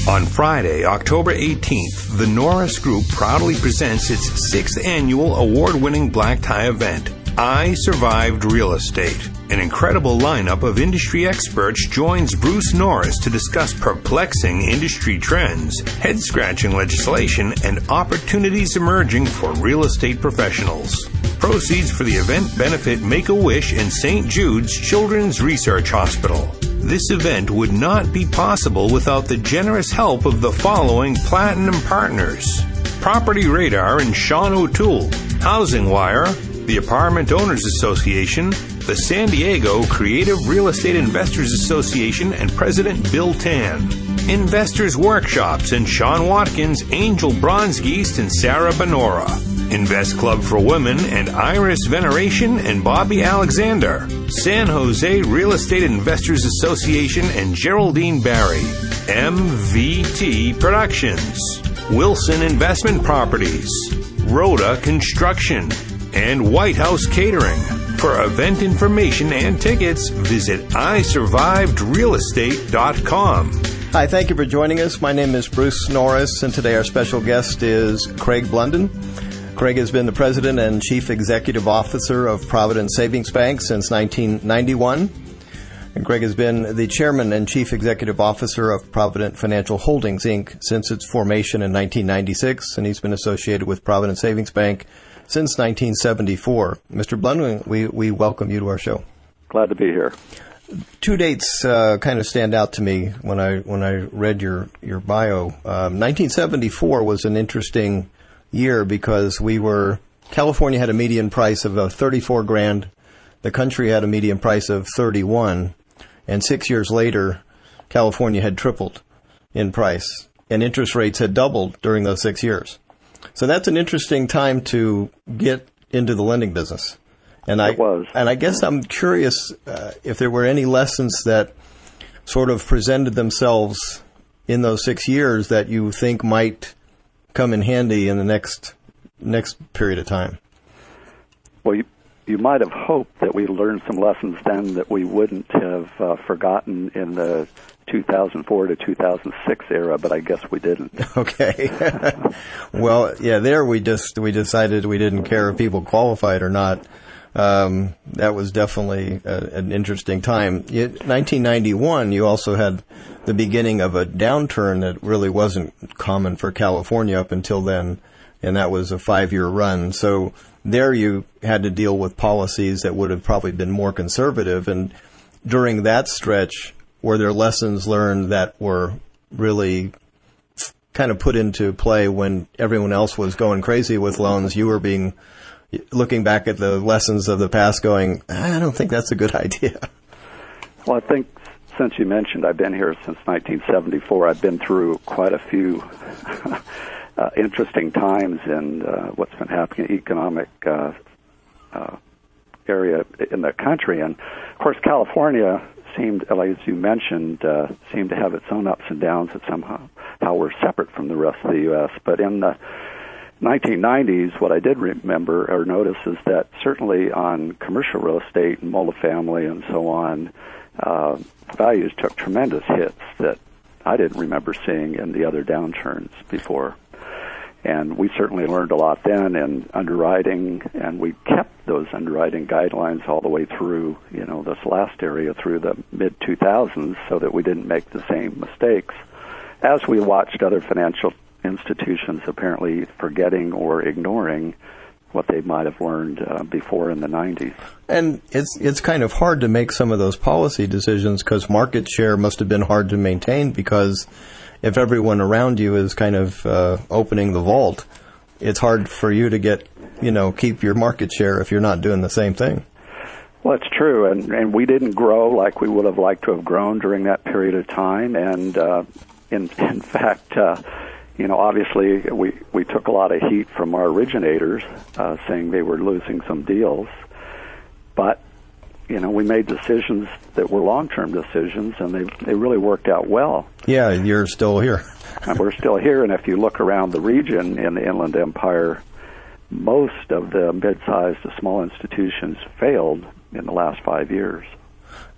On Friday, October 18th, the Norris Group proudly presents its 6th annual award-winning black tie event, I Survived Real Estate. An incredible lineup of industry experts joins Bruce Norris to discuss perplexing industry trends, head-scratching legislation, and opportunities emerging for real estate professionals. Proceeds for the event benefit Make-A-Wish and St. Jude's Children's Research Hospital. This event would not be possible without the generous help of the following platinum partners: Property Radar and Sean O'Toole, Housing Wire, the Apartment Owners Association, the San Diego Creative Real Estate Investors Association, and President Bill Tan. Investors Workshops and Sean Watkins, Angel Bronzegeest, and Sarah Benora. Invest Club for Women and Iris Veneration and Bobby Alexander. San Jose Real Estate Investors Association and Geraldine Barry. MVT Productions. Wilson Investment Properties. Rhoda Construction. And White House Catering. For event information and tickets, visit isurvivedrealestate.com. Hi, thank you for joining us. My name is Bruce Norris, and today our special guest is Craig Blunden. Craig has been the President and Chief Executive Officer of Providence Savings Bank since 1991. And Craig has been the Chairman and Chief Executive Officer of Provident Financial Holdings, Inc. since its formation in 1996, and he's been associated with Providence Savings Bank since 1974. Mr. Blunden, we welcome you to our show. Glad to be here. Two dates kind of stand out to me when I read your bio. 1974 was an interesting year because California had a median price of $34,000. The country had a median price of $31,000, and 6 years later, California had tripled in price, and interest rates had doubled during those 6 years. So that's an interesting time to get into the lending business. And it was. And I guess I'm curious if there were any lessons that sort of presented themselves in those 6 years that you think might come in handy in the next period of time. Well, you might have hoped that we learned some lessons then that we wouldn't have forgotten in the 2004 to 2006 era, but I guess we didn't. Okay. Well, yeah, there we decided we didn't care if people qualified or not. That was definitely an interesting time. 1991, you also had the beginning of a downturn that really wasn't common for California up until then, and that was a 5-year run. So there you had to deal with policies that would have probably been more conservative. And during that stretch, were there lessons learned that were really kind of put into play when everyone else was going crazy with loans? You were looking back at the lessons of the past going, I don't think that's a good idea. Well, I think since you mentioned I've been here since 1974, I've been through quite a few interesting times in what's been happening in the economic area in the country. And, of course, California seemed, as you mentioned, seemed to have its own ups and downs that somehow were separate from the rest of the U.S. But in the 1990s, what I did remember or notice is that certainly on commercial real estate and multifamily and so on, values took tremendous hits that I didn't remember seeing in the other downturns before. And we certainly learned a lot then in underwriting, and we kept those underwriting guidelines all the way through, this last area through the mid-2000s so that we didn't make the same mistakes as we watched other financial institutions apparently forgetting or ignoring what they might have learned before in the 90s. And it's kind of hard to make some of those policy decisions because market share must have been hard to maintain, because if everyone around you is kind of opening the vault, it's hard for you to keep your market share if you're not doing the same thing. Well, it's true, and we didn't grow like we would have liked to have grown during that period of time, and in fact, obviously we took a lot of heat from our originators saying they were losing some deals, but we made decisions that were long-term decisions, and they really worked out well. Yeah, you're still here. And we're still here, and if you look around the region in the Inland Empire, most of the mid-sized to small institutions failed in the last 5 years.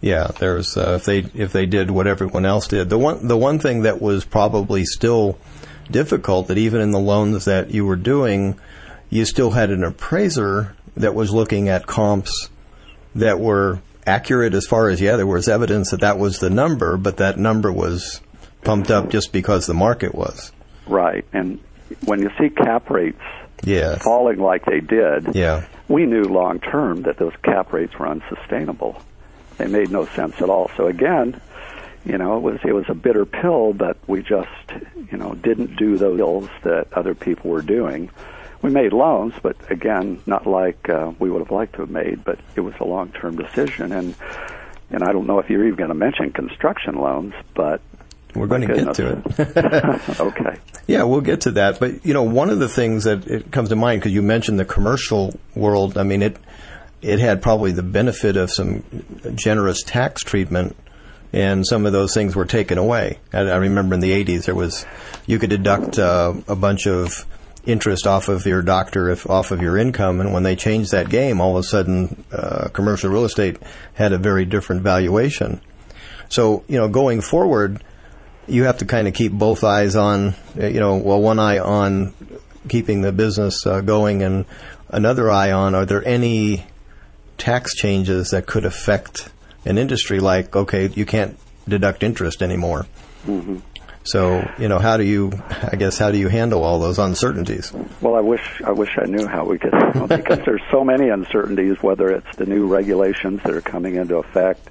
Yeah, there's if they did what everyone else did. The one thing that was probably still difficult, that even in the loans that you were doing, you still had an appraiser that was looking at comps that were accurate as far as, there was evidence that was the number, but that number was pumped up just because the market was. Right. And when you see cap rates falling like they did, we knew long term that those cap rates were unsustainable. They made no sense at all. So again, it was a bitter pill, but we just, didn't do those deals that other people were doing. We made loans, but again, not like we would have liked to have made, but it was a long-term decision. And I don't know if you're even going to mention construction loans, but we're going to get to it. Okay. Yeah, we'll get to that. But, one of the things that it comes to mind, because you mentioned the commercial world, I mean, it had probably the benefit of some generous tax treatment, and some of those things were taken away. I remember in the 80s, you could deduct a bunch of interest off of your doctor, off of your income, and when they changed that game, all of a sudden, commercial real estate had a very different valuation. So, going forward, you have to kind of keep both eyes on, one eye on keeping the business going and another eye on, are there any tax changes that could affect an industry like, okay, you can't deduct interest anymore. Mm-hmm. So, how do you handle all those uncertainties? Well, I wish I knew how we could, because there's so many uncertainties, whether it's the new regulations that are coming into effect,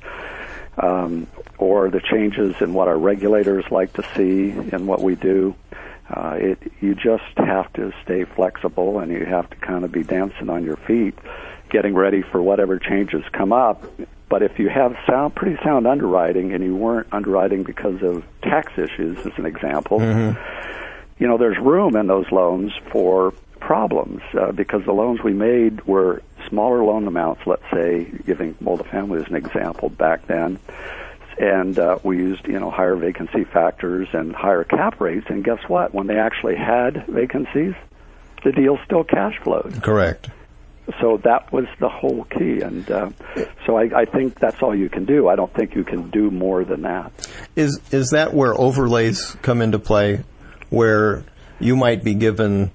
or the changes in what our regulators like to see in what we do. You just have to stay flexible, and you have to kind of be dancing on your feet, getting ready for whatever changes come up. But if you have pretty sound underwriting, and you weren't underwriting because of tax issues, as an example, there's room in those loans for problems, because the loans we made were smaller loan amounts, let's say, giving multifamily as an example back then, and we used, higher vacancy factors and higher cap rates, and guess what? When they actually had vacancies, the deal still cash flowed. Correct. So that was the whole key, and so I think that's all you can do. I don't think you can do more than that. Is that where overlays come into play, where you might be given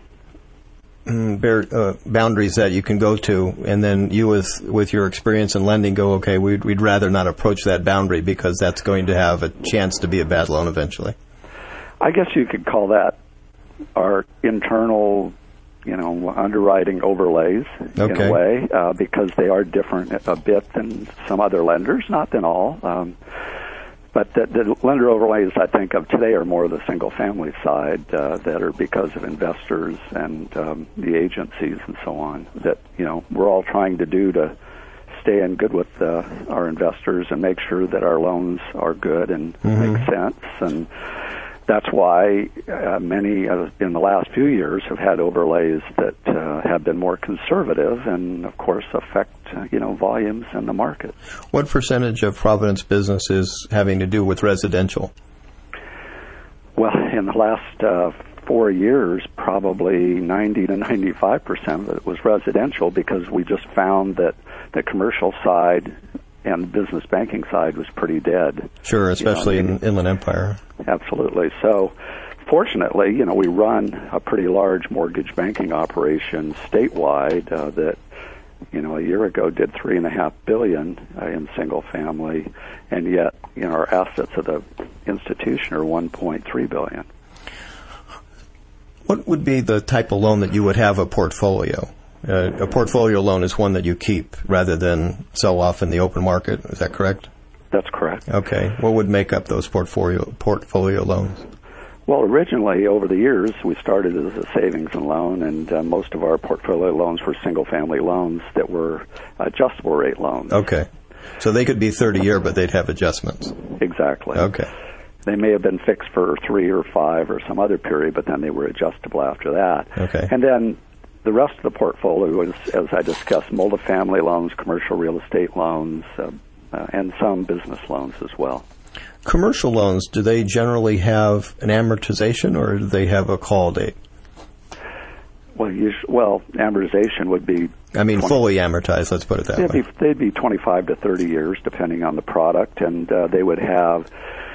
boundaries that you can go to, and then you, with your experience in lending, go, okay, we'd rather not approach that boundary because that's going to have a chance to be a bad loan eventually? I guess you could call that our internal underwriting overlays in a way, because they are different a bit than some other lenders, not than all. But the lender overlays I think of today are more the single-family side that are because of investors and the agencies and so on that, we're all trying to do to stay in good with our investors and make sure that our loans are good and make sense. And that's why many in the last few years have had overlays that have been more conservative and, of course, affect volumes in the market. What percentage of Providence business is having to do with residential? Well, in the last 4 years, probably 90 to 95% of it was residential, because we just found that the commercial side and the business banking side was pretty dead. Sure, especially in Inland Empire. Absolutely. So, fortunately, we run a pretty large mortgage banking operation statewide that, a year ago did $3.5 billion in single family, and yet, our assets of the institution are $1.3 billion. What would be the type of loan that you would have a portfolio? A portfolio loan is one that you keep rather than sell off in the open market. Is that correct? That's correct. Okay. What would make up those portfolio loans? Well, originally, over the years, we started as a savings and loan, and most of our portfolio loans were single-family loans that were adjustable rate loans. Okay. So they could be 30-year, but they'd have adjustments. Exactly. Okay. They may have been fixed for 3 or 5 or some other period, but then they were adjustable after that. Okay. And then the rest of the portfolio is, as I discussed, multifamily loans, commercial real estate loans, and some business loans as well. Commercial loans, do they generally have an amortization, or do they have a call date? Well, amortization would be... I mean, fully amortized, let's put it that way. They'd be 25 to 30 years, depending on the product, and they would have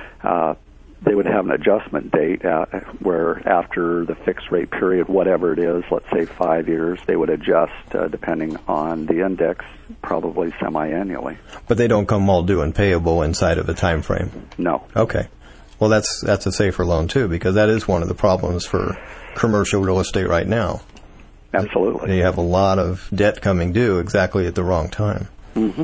an adjustment date where after the fixed rate period, whatever it is, let's say 5 years, they would adjust depending on the index, probably semi-annually. But they don't come all due and payable inside of a time frame? No. Okay. Well, that's a safer loan, too, because that is one of the problems for commercial real estate right now. Absolutely. You have a lot of debt coming due exactly at the wrong time. Mm-hmm.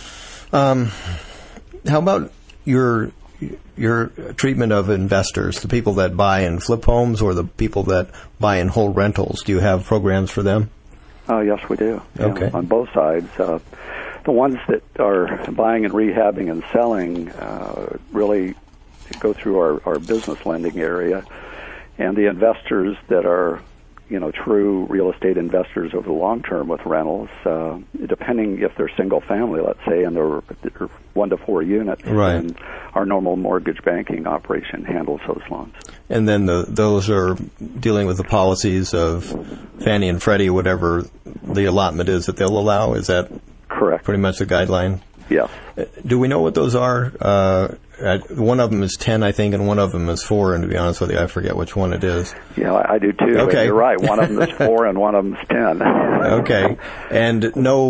How about your treatment of investors, the people that buy and flip homes or the people that buy and hold rentals? Do you have programs for them? Yes, we do. Okay. On both sides. The ones that are buying and rehabbing and selling really go through our business lending area, and the investors that are, true real estate investors over the long term with rentals, depending if they're single family, let's say, and they're 1 to 4 units, right. And our normal mortgage banking operation handles those loans. And then those are dealing with the policies of Fannie and Freddie, whatever the allotment is that they'll allow. Is that correct? Pretty much the guideline? Yes. Do we know what those are? One of them is 10, I think, and one of them is 4, and to be honest with you, I forget which one it is. Yeah, I do too. Okay. You're right. One of them is 4 and one of them is 10. Okay. And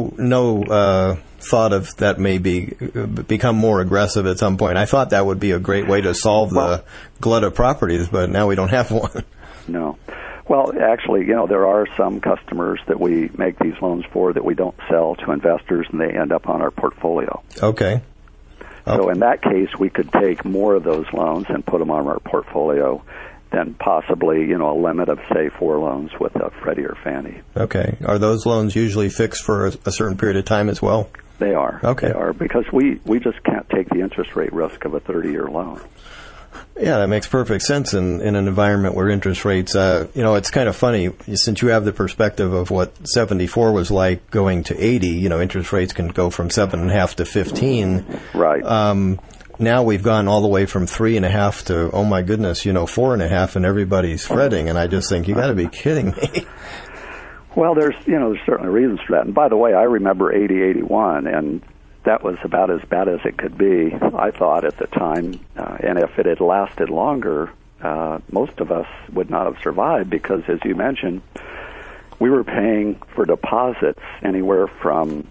no thought of that may become more aggressive at some point. I thought that would be a great way to solve the glut of properties, but now we don't have one. No. Well, actually, there are some customers that we make these loans for that we don't sell to investors, and they end up on our portfolio. Okay. So in that case, we could take more of those loans and put them on our portfolio than possibly, a limit of, say, 4 loans with Freddie or Fannie. Okay. Are those loans usually fixed for a certain period of time as well? They are. Okay. They are, because we just can't take the interest rate risk of a 30-year loan. Yeah, that makes perfect sense in an environment where interest rates, it's kind of funny, since you have the perspective of what 74 was like going to 80, interest rates can go from 7.5 to 15. Right. Now we've gone all the way from 3.5 to, oh my goodness, 4.5, and everybody's fretting, and I just think, you got to be kidding me. Well, there's certainly reasons for that. And by the way, I remember 80, 81, and that was about as bad as it could be, I thought, at the time. And if it had lasted longer, most of us would not have survived because, as you mentioned, we were paying for deposits anywhere from,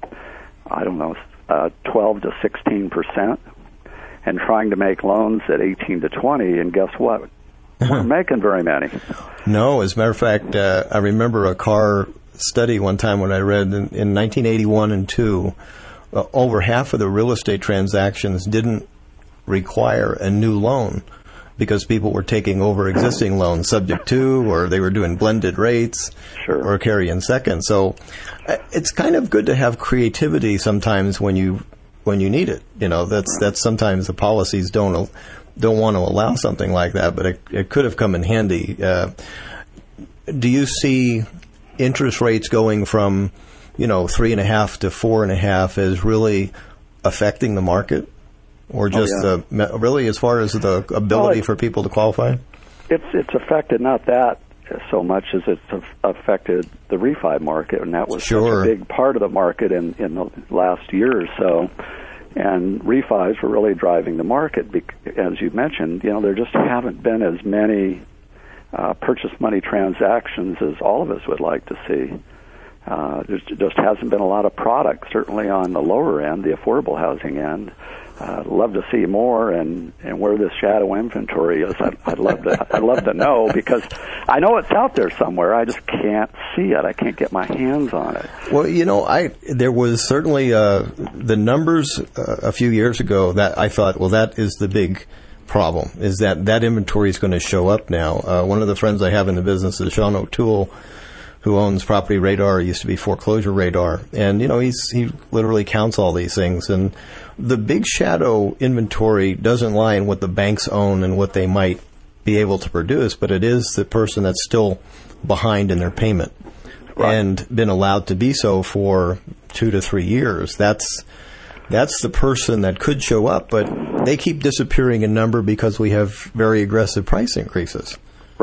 12 to 16%, and trying to make loans at 18 to 20, and guess what? We weren't making very many. No, as a matter of fact, I remember a car study one time when I read in 1981 and 2, over half of the real estate transactions didn't require a new loan because people were taking over existing loans subject to, or they were doing blended rates, sure, or carry in second. So it's kind of good to have creativity sometimes when you need it. That's sometimes the policies don't want to allow something like that, but it could have come in handy. Do you see interest rates going from 3.5 to 4.5 is really affecting the market, or just really as far as the ability for people to qualify? It's affected not that so much as it's affected the refi market, and that was such a big part of the market in the last year or so. And refis were really driving the market, as you mentioned. There just haven't been as many purchase money transactions as all of us would like to see. There just hasn't been a lot of product, certainly on the lower end, the affordable housing end. I'd love to see more, and where this shadow inventory is, I'd love to know, because I know it's out there somewhere. I just can't see it. I can't get my hands on it. Well, there was certainly the numbers a few years ago that I thought, well, that is the big problem, is that inventory is going to show up now. One of the friends I have in the business is Sean O'Toole, who owns Property Radar, used to be Foreclosure Radar. And, he literally counts all these things. And the big shadow inventory doesn't lie in what the banks own and what they might be able to produce, but it is the person that's still behind in their payment, right, and been allowed to be so for 2 to 3 years. That's the person that could show up, but they keep disappearing in number because we have very aggressive price increases. Right.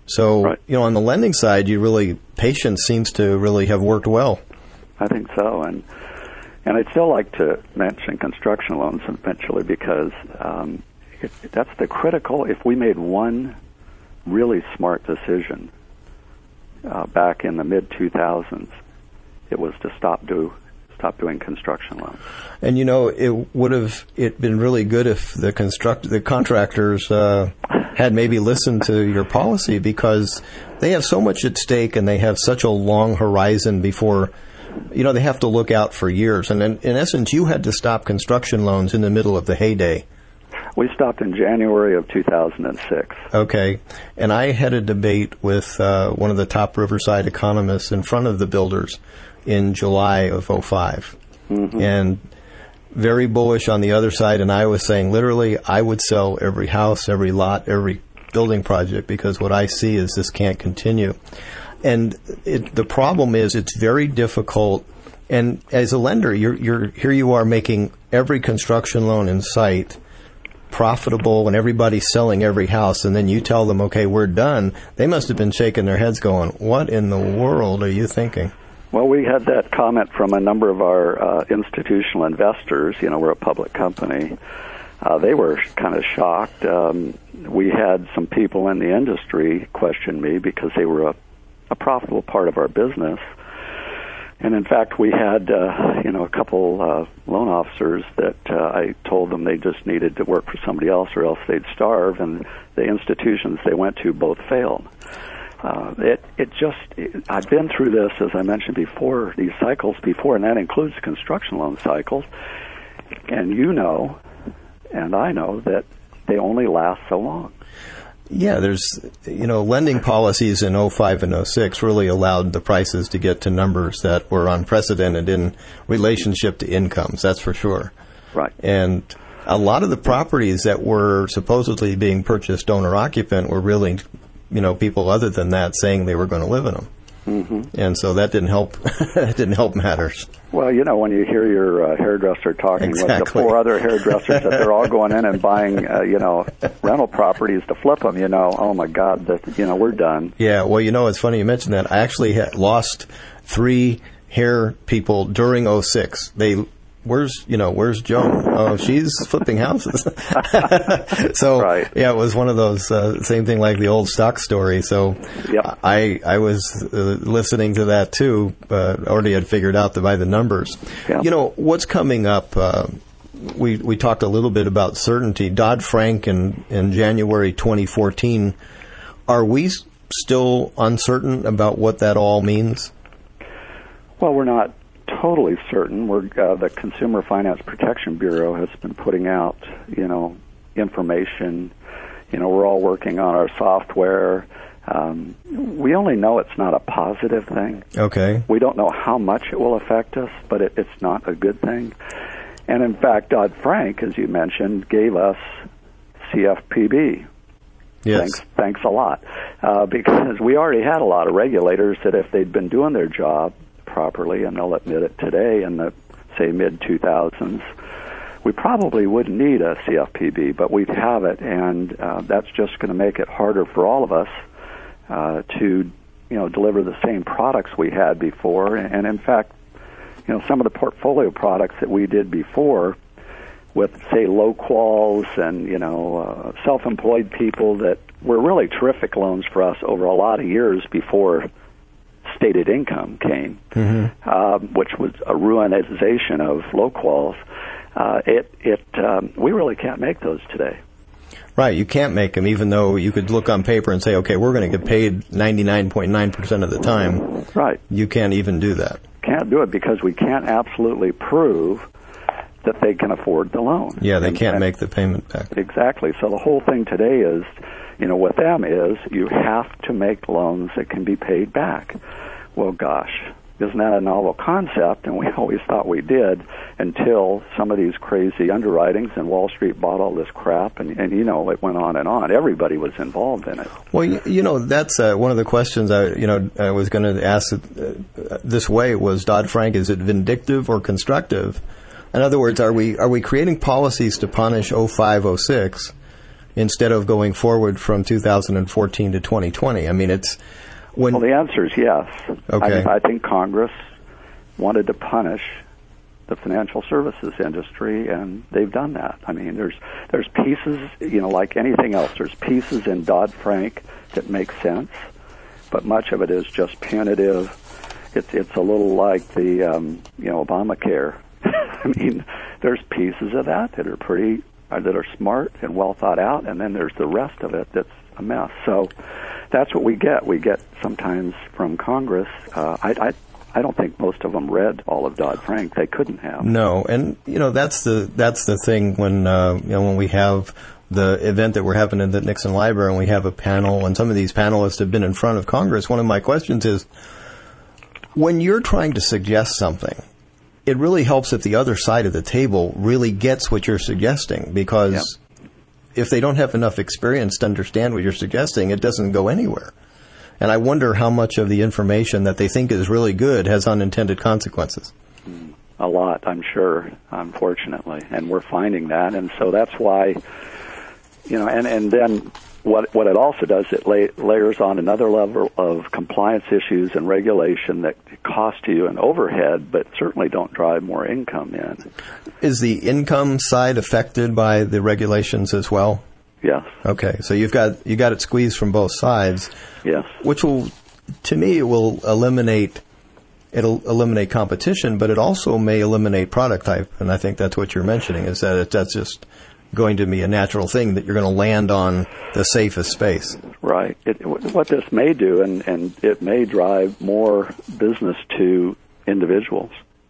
So, Right. on the lending side, patience seems to really have worked well. I think so, and I'd still like to mention construction loans eventually because that's the critical. If we made one really smart decision back in the mid 2000s, it was to stop doing construction loans. And it would have been really good if the contractors had maybe listened to your policy, because they have so much at stake and they have such a long horizon before. They have to look out for years. And in essence, you had to stop construction loans in the middle of the heyday. We stopped in January of 2006. Okay. And I had a debate with one of the top Riverside economists in front of the builders in July of 2005. Mm-hmm. And very bullish on the other side. And I was saying, literally, I would sell every house, every lot, every building project, because what I see is this can't continue. And the problem is it's very difficult. And as a lender, you're here you are making every construction loan in sight profitable, and everybody's selling every house, and then you tell them, okay, we're done. They must have been shaking their heads going, what in the world are you thinking? Well, we had that comment from a number of our institutional investors. We're a public company. They were kind of shocked. We had some people in the industry question me because they were a profitable part of our business. And in fact, we had, a couple loan officers that I told them they just needed to work for somebody else or else they'd starve, and the institutions they went to both failed. I've been through this, as I mentioned before, these cycles before, and that includes construction loan cycles. And and I know that they only last so long. Yeah, there's, lending policies in 2005 and 2006 really allowed the prices to get to numbers that were unprecedented in relationship to incomes, that's for sure. Right. And a lot of the properties that were supposedly being purchased owner-occupant were really, people other than that saying they were going to live in them. Mm-hmm. And so that didn't help. That didn't help matters. Well, when you hear your hairdresser talking with the four other hairdressers that they're all going in and buying, rental properties to flip them, oh my God, we're done. Yeah. Well, it's funny you mentioned that. I actually lost 3 hair people during 2006. Where's Joan? Oh, she's flipping houses. So, right. Yeah, it was one of those, same thing like the old stock story. So yep. I was listening to that too, already had figured out by the numbers. Yep. What's coming up, we talked a little bit about certainty. Dodd-Frank in January 2014, are we still uncertain about what that all means? Well, we're not totally certain. The Consumer Finance Protection Bureau has been putting out, information. We're all working on our software. We only know it's not a positive thing. Okay. We don't know how much it will affect us, but it's not a good thing. And in fact, Dodd-Frank, as you mentioned, gave us CFPB. Yes. Thanks a lot. Because we already had a lot of regulators that if they'd been doing their job properly, and they'll admit it today in the, say, mid-2000s, we probably wouldn't need a CFPB, but we'd have it, and that's just going to make it harder for all of us to, deliver the same products we had before. And in fact, some of the portfolio products that we did before with, say, low quals and, self-employed people that were really terrific loans for us over a lot of years before stated income came, which was a ruinization of low quals. We really can't make those today. Right, you can't make them, even though you could look on paper and say, okay, we're going to get paid 99.9% of the time. Right. You can't even do that. Can't do it because we can't absolutely prove that they can afford the loan. Yeah, they can't make the payment back. Exactly. So the whole thing today is, with them is you have to make loans that can be paid back. Well, gosh, isn't that a novel concept? And we always thought we did until some of these crazy underwritings and Wall Street bought all this crap, and it went on and on. Everybody was involved in it. Well, that's one of the questions I was going to ask this way was Dodd-Frank, is it vindictive or constructive? In other words, are we creating policies to punish 05, 06, instead of going forward from 2014 to 2020? I mean, it's when... Well, the answer is yes. Okay. I think Congress wanted to punish the financial services industry, and they've done that. I mean, there's pieces, like anything else, there's pieces in Dodd-Frank that make sense, but much of it is just punitive. It's a little like the Obamacare. I mean, there's pieces of that are that are smart and well thought out, and then there's the rest of it that's a mess. So that's what we get. We get sometimes from Congress. I don't think most of them read all of Dodd-Frank. They couldn't have. No, and that's the thing when we have the event that we're having in the Nixon Library and we have a panel, and some of these panelists have been in front of Congress. One of my questions is, when you're trying to suggest something, it really helps if the other side of the table really gets what you're suggesting, because if they don't have enough experience to understand what you're suggesting, it doesn't go anywhere. And I wonder how much of the information that they think is really good has unintended consequences. A lot, I'm sure, unfortunately. And we're finding that. And so that's why, and then what it also does, it layers on another level of compliance issues and regulation that cost you an overhead, but certainly don't drive more income in. Is the income side affected by the regulations as well? Yes. Okay, so you got it squeezed from both sides. Yes. Which will, to me, it will eliminate competition, but it also may eliminate product type. And I think that's what you're mentioning, is that that's just going to be a natural thing, that you're going to land on the safest space. Right. What this may do, and it may drive more business to individuals.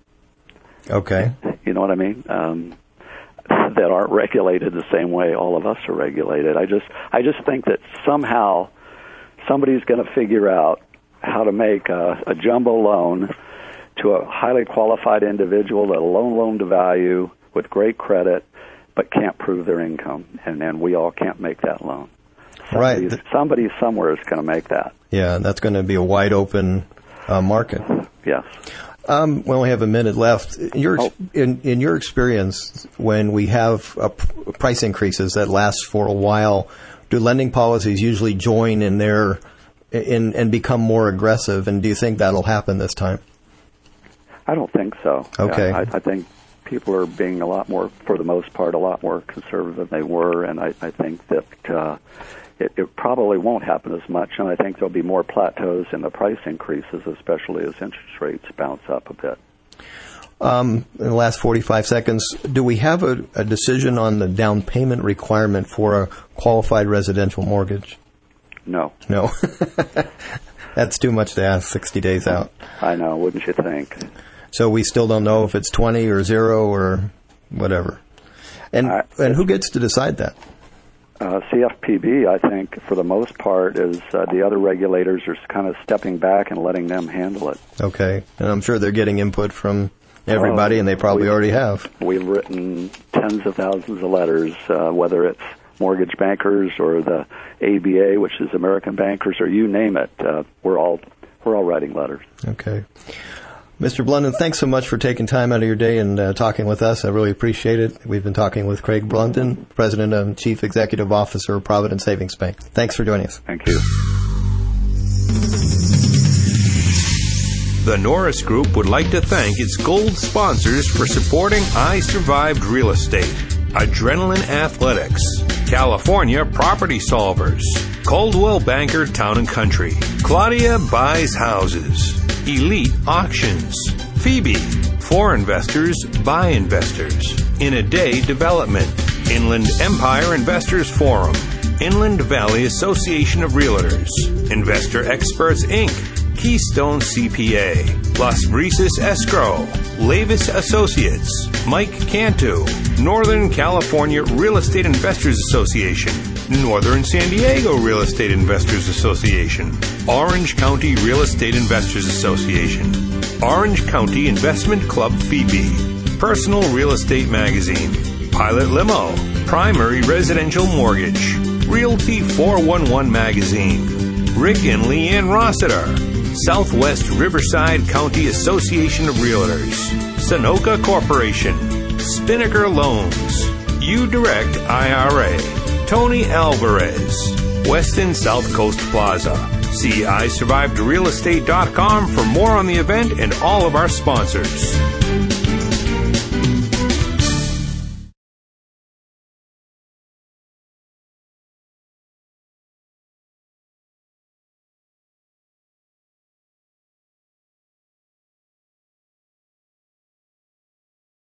Okay. You know what I mean? That aren't regulated the same way all of us are regulated. I just think that somehow somebody's going to figure out how to make a jumbo loan to a highly qualified individual at a low loan to value with great credit, but can't prove their income, and then we all can't make that loan. Somebody somewhere is going to make that. Yeah, that's going to be a wide open market. Yes. We only have a minute left. In your experience, when we have price increases that last for a while, do lending policies usually join in and become more aggressive? And do you think that'll happen this time? I don't think so. Okay. I think people are being a lot more, for the most part, a lot more conservative than they were, and I think that it probably won't happen as much, and I think there'll be more plateaus in the price increases, especially as interest rates bounce up a bit. In the last 45 seconds, do we have a decision on the down payment requirement for a qualified residential mortgage? No. No. That's too much to ask 60 days out. I know, wouldn't you think? So we still don't know if it's 20 or 0 or whatever. And who gets to decide that? CFPB, I think, for the most part, is the other regulators are kind of stepping back and letting them handle it. Okay. And I'm sure they're getting input from everybody, and they probably already have. We've written tens of thousands of letters, whether it's mortgage bankers or the ABA, which is American Bankers, or you name it. We're all writing letters. Okay. Mr. Blunden, thanks so much for taking time out of your day and talking with us. I really appreciate it. We've been talking with Craig Blunden, President and Chief Executive Officer of Provident Savings Bank. Thanks for joining us. Thank you. The Norris Group would like to thank its gold sponsors for supporting I Survived Real Estate: Adrenaline Athletics, California Property Solvers, Coldwell Banker Town & Country, Claudia Buys Houses, Elite Auctions, Phoebe, For Investors, By Investors, In a Day Development, Inland Empire Investors Forum, Inland Valley Association of Realtors, Investor Experts Inc., Keystone CPA, Las Brisas Escrow, Lavis Associates, Mike Cantu, Northern California Real Estate Investors Association, Northern San Diego Real Estate Investors Association, Orange County Real Estate Investors Association, Orange County Investment Club Phoebe, Personal Real Estate Magazine, Pilot Limo, Primary Residential Mortgage, Realty 411 Magazine, Rick and Leanne Rossiter, Southwest Riverside County Association of Realtors, Sunoco Corporation, Spinnaker Loans, UDirect IRA, Tony Alvarez, Westin South Coast Plaza. See iSurvivedRealEstate.com for more on the event and all of our sponsors.